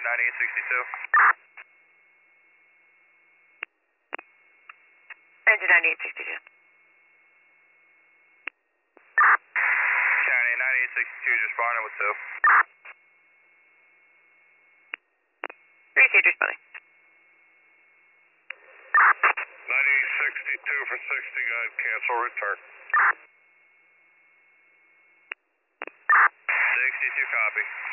9862. Engine 9862. County 9862 just responding with 2. Received, responding. 9862 for 60, guide, cancel return. 62 copy.